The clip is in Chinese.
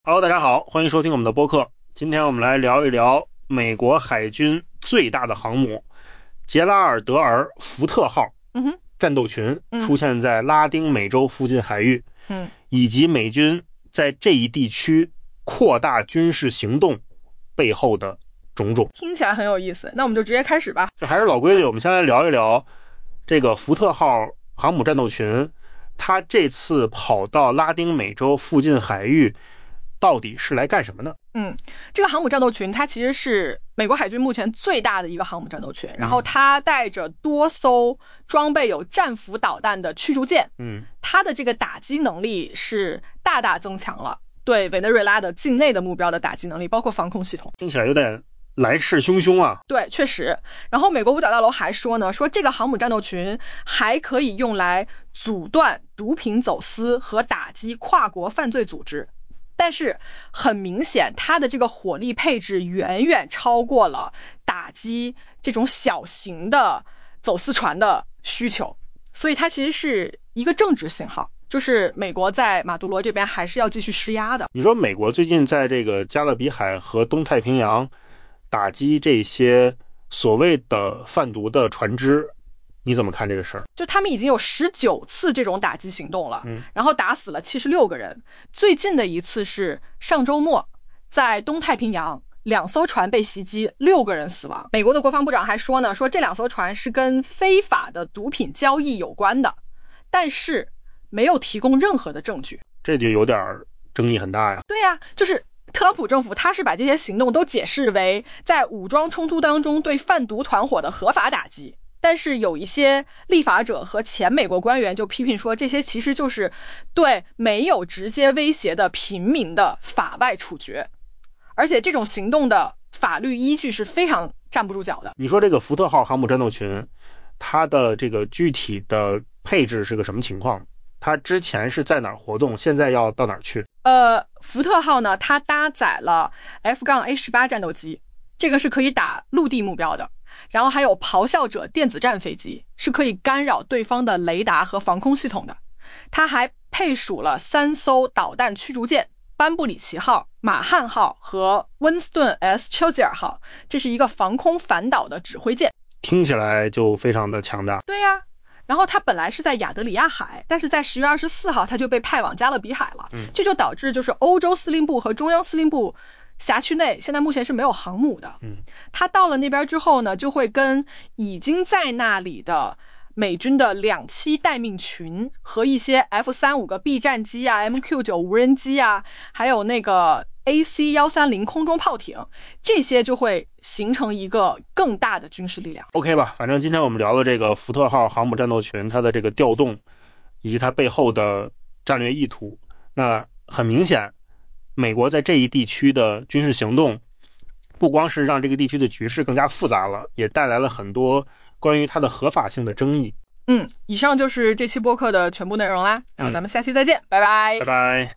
Hello， 大家好，欢迎收听我们的播客。今天我们来聊一聊美国海军最大的航母杰拉尔德尔福特号战斗群出现在拉丁美洲附近海域，以及美军在这一地区扩大军事行动背后的种种。 听起来很有意思，那我们就直接开始吧。 这还是老规矩，我们先来聊一聊这个福特号航母战斗群，它这次跑到拉丁美洲附近海域到底是来干什么呢？ 这个航母战斗群它其实是美国海军目前最大的一个航母战斗群，然后它带着多艘装备有战斧导弹的驱逐舰，它的这个打击能力是大大增强了对委内瑞拉的境内的目标的打击能力，包括防空系统。 听起来有点来势汹汹啊。 对，确实。然后美国五角大楼还说呢，说这个航母战斗群还可以用来阻断毒品走私和打击跨国犯罪组织。但是很明显，它的这个火力配置远远超过了打击这种小型的走私船的需求，所以它其实是一个政治信号，就是美国在马杜罗这边还是要继续施压的。 你说美国最近在这个加勒比海和东太平洋打击这些所谓的贩毒的船只，你怎么看这个事儿？ 就他们已经有19次这种打击行动了，然后打死了76个人。最近的一次是上周末，在东太平洋2艘船被袭击，6个人死亡。美国的国防部长还说呢，说这2艘船是跟非法的毒品交易有关的，但是没有提供任何的证据。 这就有点争议很大呀。 对呀，就是特朗普政府他是把这些行动都解释为在武装冲突当中对贩毒团伙的合法打击。但是有一些立法者和前美国官员就批评说，这些其实就是对没有直接威胁的平民的法外处决，而且这种行动的法律依据是非常站不住脚的。 你说这个福特号航母战斗群，它的这个具体的配置是个什么情况？它之前是在哪儿活动，现在要到哪儿去？ 福特号呢，它搭载了 F-A18 战斗机，这个是可以打陆地目标的。然后还有咆哮者电子战飞机，是可以干扰对方的雷达和防空系统的。它还配属了3艘导弹驱逐舰，班布里奇号、马汉号和温斯顿 S. 丘吉尔号，这是一个防空反导的指挥舰。 听起来就非常的强大。 对呀，然后它本来是在亚得里亚海，但是在10月24号它就被派往加勒比海了。这就导致就是欧洲司令部和中央司令部辖区内现在目前是没有航母的。他到了那边之后呢，就会跟已经在那里的美军的2栖待命群和一些 F-35个 B 战机啊、MQ-9 无人机啊，还有那个 AC-130 空中炮艇，这些就会形成一个更大的军事力量。 OK 吧，反正今天我们聊的这个福特号航母战斗群，它的这个调动以及它背后的战略意图，那很明显美国在这一地区的军事行动不光是让这个地区的局势更加复杂了，也带来了很多关于它的合法性的争议。 以上就是这期播客的全部内容啦，然后咱们下期再见，拜拜。 拜拜。